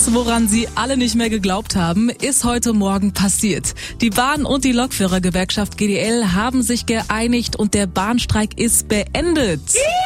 Das, woran sie alle nicht mehr geglaubt haben, ist heute Morgen passiert. Die Bahn- und die Lokführergewerkschaft GDL haben sich geeinigt und der Bahnstreik ist beendet.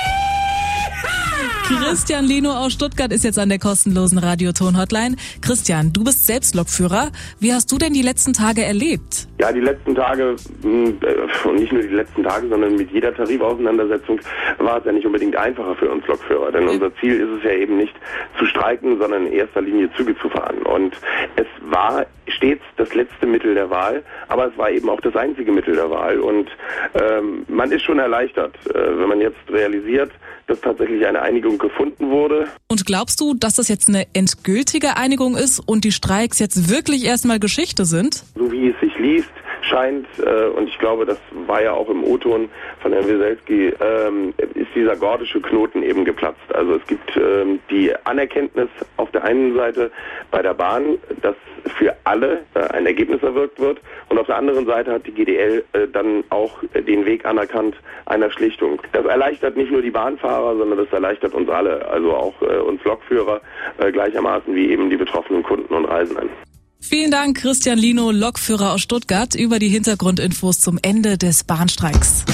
Christian Lino aus Stuttgart ist jetzt an der kostenlosen Radioton-Hotline. Christian, du bist selbst Lokführer. Wie hast du denn die letzten Tage erlebt? Ja, die letzten Tage, und nicht nur die letzten Tage, sondern mit jeder Tarifauseinandersetzung war es ja nicht unbedingt einfacher für uns Lokführer. Denn unser Ziel ist es ja eben nicht zu streiken, sondern in erster Linie Züge zu fahren. Und es war stets das letzte Mittel der Wahl, aber es war eben auch das einzige Mittel der Wahl. Und man ist schon erleichtert, wenn man jetzt realisiert, dass tatsächlich eine Einigung gefunden wurde. Und glaubst du, dass das jetzt eine endgültige Einigung ist und die Streiks jetzt wirklich erstmal Geschichte sind? So wie es sich liest, scheint, und ich glaube, das war ja auch im O-Ton von Herrn Wieselski, ist dieser gordische Knoten eben geplatzt. Also es gibt die Anerkenntnis auf der einen Seite bei der Bahn, dass für alle ein Ergebnis erwirkt wird, und auf der anderen Seite hat die GDL dann auch den Weg anerkannt einer Schlichtung. Das erleichtert nicht nur die Bahnfahrer, sondern das erleichtert uns alle, also auch uns Lokführer gleichermaßen wie eben die betroffenen Kunden und Reisenden. Vielen Dank, Christian Lino, Lokführer aus Stuttgart, über die Hintergrundinfos zum Ende des Bahnstreiks.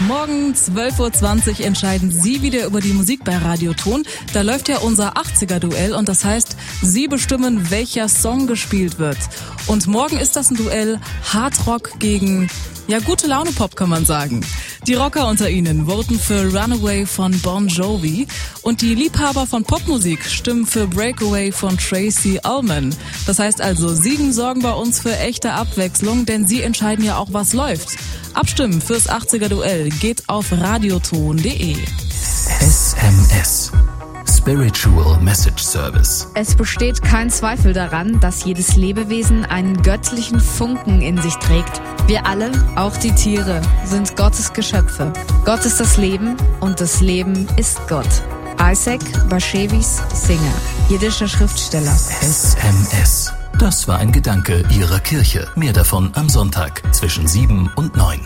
Morgen 12.20 Uhr entscheiden Sie wieder über die Musik bei Radioton. Da läuft ja unser 80er-Duell und das heißt, Sie bestimmen, welcher Song gespielt wird. Und morgen ist das ein Duell Hardrock gegen, ja, gute Laune Pop kann man sagen. Die Rocker unter Ihnen voten für Runaway von Bon Jovi und die Liebhaber von Popmusik stimmen für Breakaway von Tracey Ullman. Das heißt also, Siegen sorgen bei uns für echte Abwechslung, denn Sie entscheiden ja auch, was läuft. Abstimmen fürs 80er-Duell geht auf radioton.de. SMS. Spiritual Message Service. Es besteht kein Zweifel daran, dass jedes Lebewesen einen göttlichen Funken in sich trägt. Wir alle, auch die Tiere, sind Gottes Geschöpfe. Gott ist das Leben und das Leben ist Gott. Isaac Bashevis Singer, jiddischer Schriftsteller. SMS. Das war ein Gedanke Ihrer Kirche. Mehr davon am Sonntag zwischen 7 und 9.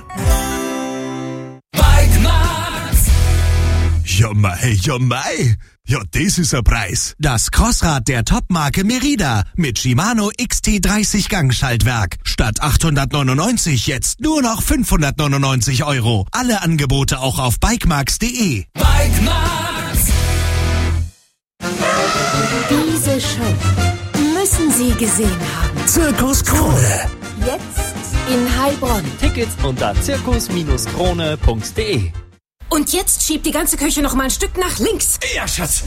Ja mei. Ja, das ist ein Preis. Das Crossrad der Topmarke Merida mit Shimano XT30 Gangschaltwerk. Statt 899 jetzt nur noch 599 €. Alle Angebote auch auf bikemarks.de. Bikemarks. Diese Show müssen Sie gesehen haben. Zirkus Krone. Jetzt in Heilbronn. Tickets unter zirkus-krone.de. Und jetzt schiebt die ganze Küche noch mal ein Stück nach links. Ja, Schatz.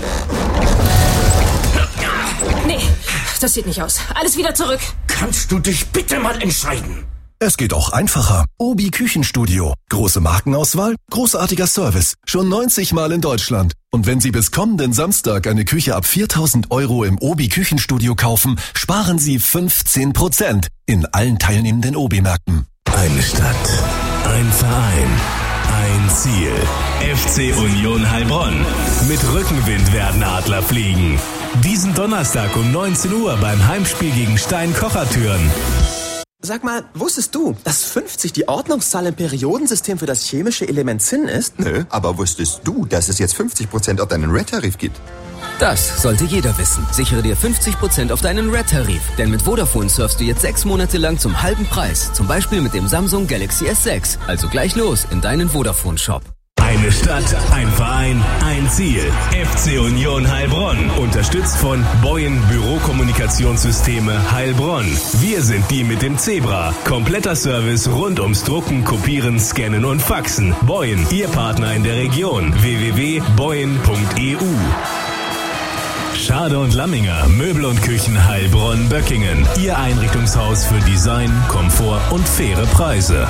Nee, das sieht nicht aus. Alles wieder zurück. Kannst du dich bitte mal entscheiden? Es geht auch einfacher. Obi Küchenstudio. Große Markenauswahl, großartiger Service. Schon 90 Mal in Deutschland. Und wenn Sie bis kommenden Samstag eine Küche ab 4.000 € im Obi Küchenstudio kaufen, sparen Sie 15% in allen teilnehmenden Obi-Märkten. Eine Stadt, ein Verein, ein Ziel. FC Union Heilbronn. Mit Rückenwind werden Adler fliegen. Diesen Donnerstag um 19 Uhr beim Heimspiel gegen Stein-Kochertüren. Sag mal, wusstest du, dass 50 die Ordnungszahl im Periodensystem für das chemische Element Zinn ist? Nö, aber wusstest du, dass es jetzt 50% auf deinen Red-Tarif gibt? Das sollte jeder wissen. Sichere dir 50% auf deinen Red-Tarif. Denn mit Vodafone surfst du jetzt 6 Monate lang zum halben Preis. Zum Beispiel mit dem Samsung Galaxy S6. Also gleich los in deinen Vodafone-Shop. Eine Stadt, ein Verein, ein Ziel. FC Union Heilbronn. Unterstützt von Boyen Bürokommunikationssysteme Heilbronn. Wir sind die mit dem Zebra. Kompletter Service rund ums Drucken, Kopieren, Scannen und Faxen. Boyen, Ihr Partner in der Region. www.boyen.eu. Schade und Lamminger, Möbel und Küchen Heilbronn-Böckingen. Ihr Einrichtungshaus für Design, Komfort und faire Preise.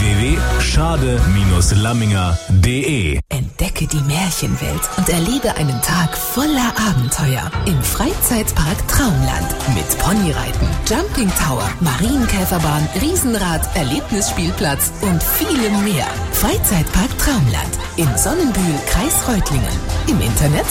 www.schade-lamminger.de. Entdecke die Märchenwelt und erlebe einen Tag voller Abenteuer im Freizeitpark Traumland mit Ponyreiten, Jumping Tower, Marienkäferbahn, Riesenrad, Erlebnisspielplatz und vielem mehr. Freizeitpark Traumland in Sonnenbühl, Kreis Reutlingen. Im Internet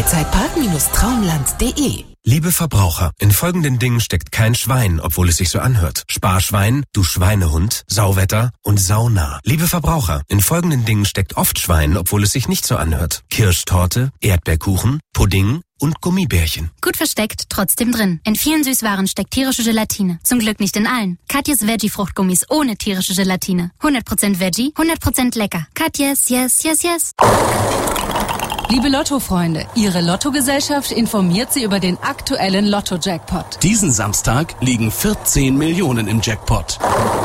freizeitpark-traumland.de. Liebe Verbraucher, in folgenden Dingen steckt kein Schwein, obwohl es sich so anhört. Sparschwein, du Schweinehund, Sauwetter und Sauna. Liebe Verbraucher, in folgenden Dingen steckt oft Schwein, obwohl es sich nicht so anhört. Kirschtorte, Erdbeerkuchen, Pudding und Gummibärchen. Gut versteckt, trotzdem drin. In vielen Süßwaren steckt tierische Gelatine. Zum Glück nicht in allen. Katjes Veggie-Fruchtgummis ohne tierische Gelatine. 100% Veggie, 100% lecker. Katjes, yes, yes, yes. Liebe Lotto-Freunde, Ihre Lottogesellschaft informiert Sie über den aktuellen Lotto-Jackpot. Diesen Samstag liegen 14 Millionen im Jackpot.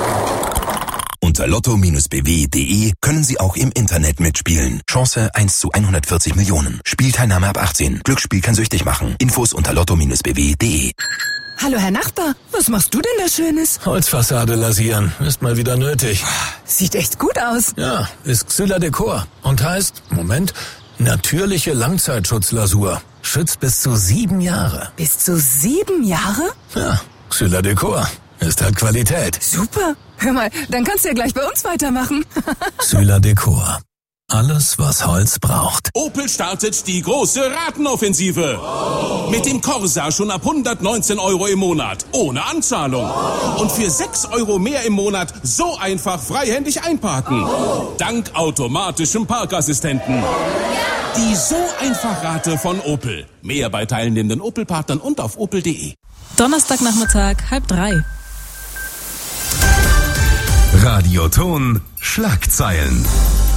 Unter lotto-bw.de können Sie auch im Internet mitspielen. Chance 1 zu 140 Millionen. Spielteilnahme ab 18. Glücksspiel kann süchtig machen. Infos unter lotto-bw.de. Hallo Herr Nachbar, was machst du denn da Schönes? Holzfassade lasieren, ist mal wieder nötig. Sieht echt gut aus. Ja, ist Xyla Decor und heißt, natürliche Langzeitschutzlasur. Schützt bis zu 7 Jahre. Bis zu 7 Jahre? Ja, Xyla Decor ist halt Qualität. Super. Hör mal, dann kannst du ja gleich bei uns weitermachen. Xyla Decor. Alles, was Holz braucht. Opel startet die große Ratenoffensive. Mit dem Corsa schon ab 119 € im Monat. Ohne Anzahlung. Und für 6 € mehr im Monat so einfach freihändig einparken. Dank automatischem Parkassistenten. Die so einfach Rate von Opel. Mehr bei teilnehmenden Opel-Partnern und auf opel.de. Donnerstagnachmittag, 2:30. Radioton Schlagzeilen.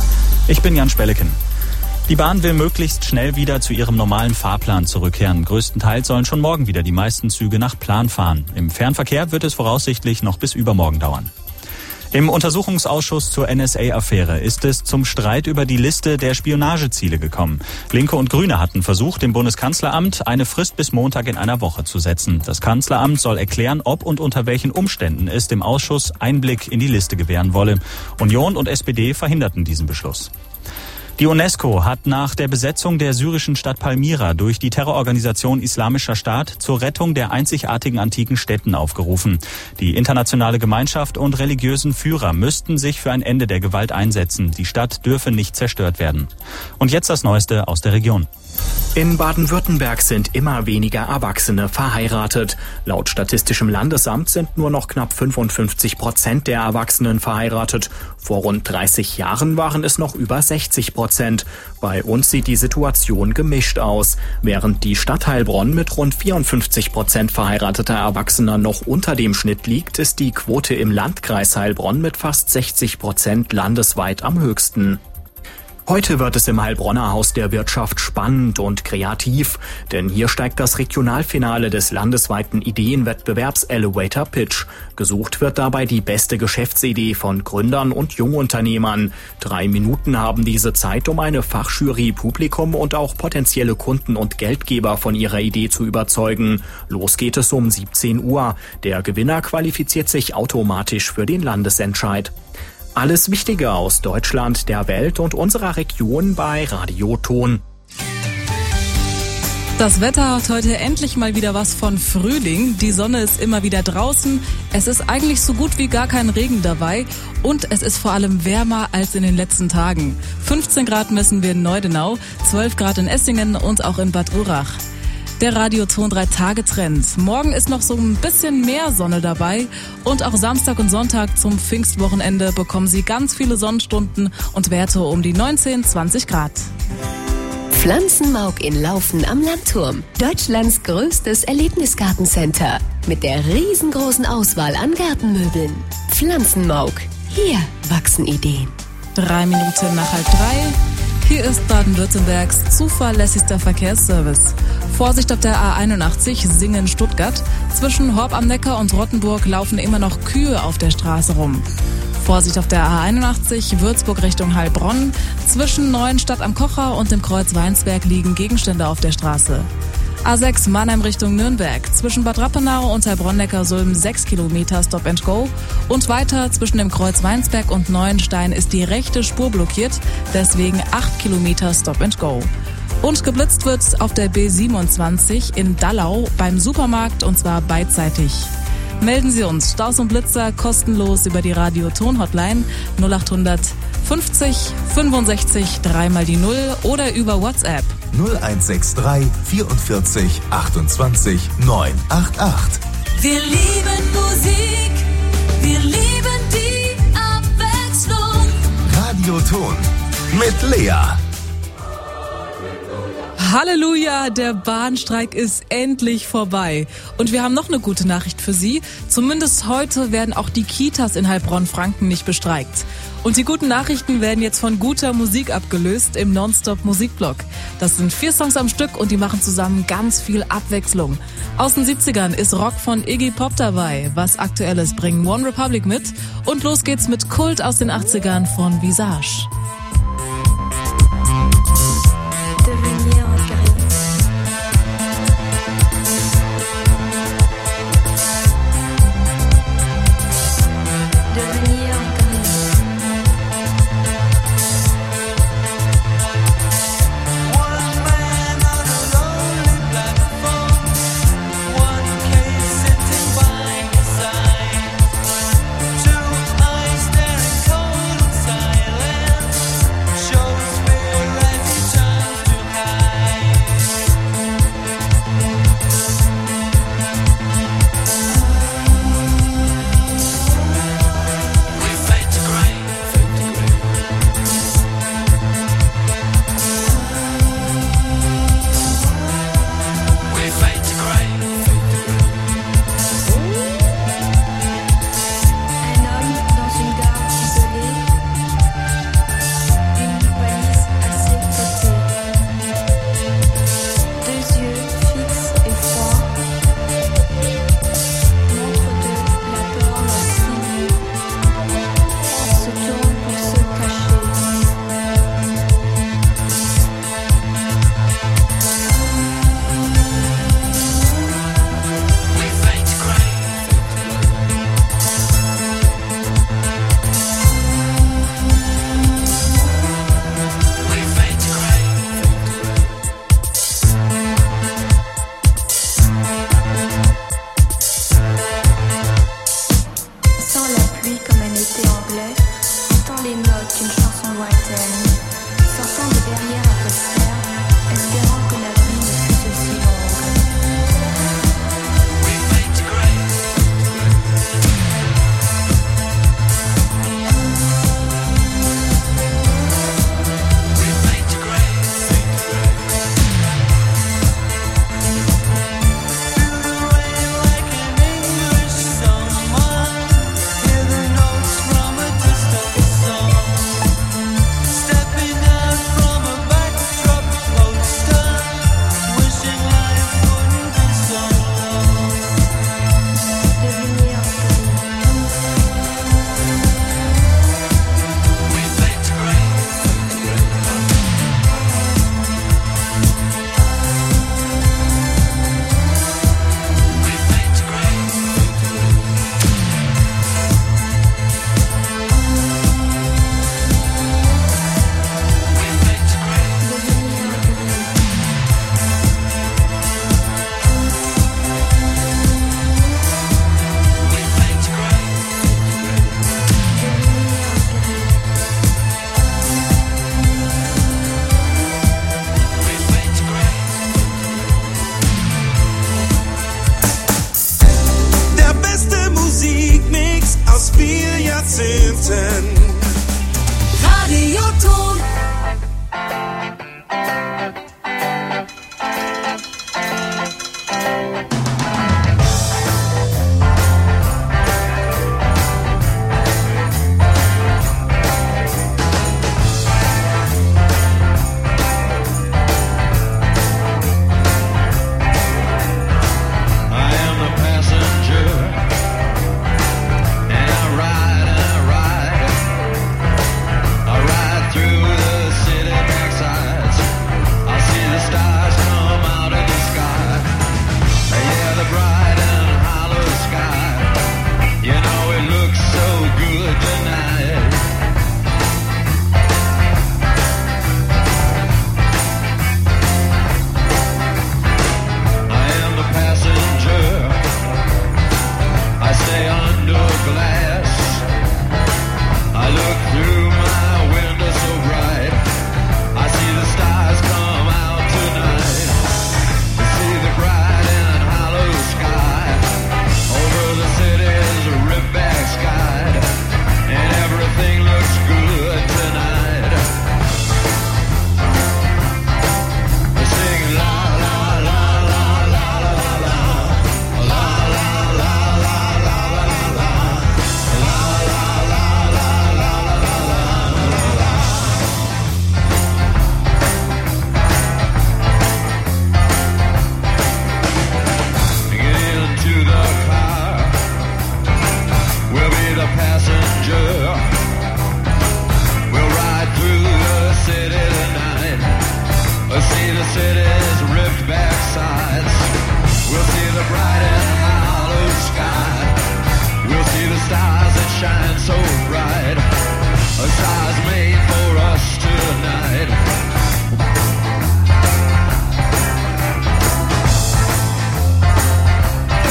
Ich bin Jan Spelleken. Die Bahn will möglichst schnell wieder zu ihrem normalen Fahrplan zurückkehren. Größtenteils sollen schon morgen wieder die meisten Züge nach Plan fahren. Im Fernverkehr wird es voraussichtlich noch bis übermorgen dauern. Im Untersuchungsausschuss zur NSA-Affäre ist es zum Streit über die Liste der Spionageziele gekommen. Linke und Grüne hatten versucht, dem Bundeskanzleramt eine Frist bis Montag in einer Woche zu setzen. Das Kanzleramt soll erklären, ob und unter welchen Umständen es dem Ausschuss Einblick in die Liste gewähren wolle. Union und SPD verhinderten diesen Beschluss. Die UNESCO hat nach der Besetzung der syrischen Stadt Palmyra durch die Terrororganisation Islamischer Staat zur Rettung der einzigartigen antiken Stätten aufgerufen. Die internationale Gemeinschaft und religiösen Führer müssten sich für ein Ende der Gewalt einsetzen. Die Stadt dürfe nicht zerstört werden. Und jetzt das Neueste aus der Region. In Baden-Württemberg sind immer weniger Erwachsene verheiratet. Laut Statistischem Landesamt sind nur noch knapp 55% der Erwachsenen verheiratet. Vor rund 30 Jahren waren es noch über 60%. Bei uns sieht die Situation gemischt aus. Während die Stadt Heilbronn mit rund 54% verheirateter Erwachsener noch unter dem Schnitt liegt, ist die Quote im Landkreis Heilbronn mit fast 60% landesweit am höchsten. Heute wird es im Heilbronner Haus der Wirtschaft spannend und kreativ, denn hier steigt das Regionalfinale des landesweiten Ideenwettbewerbs Elevator Pitch. Gesucht wird dabei die beste Geschäftsidee von Gründern und Jungunternehmern. 3 Minuten haben diese Zeit, um eine Fachjury, Publikum und auch potenzielle Kunden und Geldgeber von ihrer Idee zu überzeugen. Los geht es um 17 Uhr. Der Gewinner qualifiziert sich automatisch für den Landesentscheid. Alles Wichtige aus Deutschland, der Welt und unserer Region bei Radio Ton. Das Wetter hat heute endlich mal wieder was von Frühling. Die Sonne ist immer wieder draußen. Es ist eigentlich so gut wie gar kein Regen dabei. Und es ist vor allem wärmer als in den letzten Tagen. 15 Grad messen wir in Neudenau, 12 Grad in Essingen und auch in Bad Urach. Der Radioton 3-Tage-Trend. Morgen ist noch so ein bisschen mehr Sonne dabei und auch Samstag und Sonntag zum Pfingstwochenende bekommen Sie ganz viele Sonnenstunden und Werte um die 19-20 Grad. Pflanzenmauk in Laufen am Landturm. Deutschlands größtes Erlebnisgartencenter mit der riesengroßen Auswahl an Gartenmöbeln. Pflanzenmauk. Hier wachsen Ideen. 3 Minuten nach 2:30. Hier ist Baden-Württembergs zuverlässigster Verkehrsservice. Vorsicht auf der A81 Singen-Stuttgart. Zwischen Horb am Neckar und Rottenburg laufen immer noch Kühe auf der Straße rum. Vorsicht auf der A81 Würzburg Richtung Heilbronn. Zwischen Neuenstadt am Kocher und dem Kreuz Weinsberg liegen Gegenstände auf der Straße. A6 Mannheim Richtung Nürnberg. Zwischen Bad Rappenau und Heilbronn-Neckarsulm 6 Kilometer Stop and Go. Und weiter zwischen dem Kreuz Weinsberg und Neuenstein ist die rechte Spur blockiert. Deswegen 8 Kilometer Stop and Go. Und geblitzt wird auf der B27 in Dallau beim Supermarkt und zwar beidseitig. Melden Sie uns Staus und Blitzer kostenlos über die Radio-Ton-Hotline 0800 50 65 3x0 oder über WhatsApp 0163 44 28 988. Wir lieben Musik, wir lieben die Abwechslung. Radioton mit Lea. Halleluja, der Bahnstreik ist endlich vorbei. Und wir haben noch eine gute Nachricht für Sie. Zumindest heute werden auch die Kitas in Heilbronn-Franken nicht bestreikt. Und die guten Nachrichten werden jetzt von guter Musik abgelöst im Nonstop-Musikblock. Das sind 4 Songs am Stück und die machen zusammen ganz viel Abwechslung. Aus den 70ern ist Rock von Iggy Pop dabei. Was Aktuelles bringen One Republic mit. Und los geht's mit Kult aus den 80ern von Visage.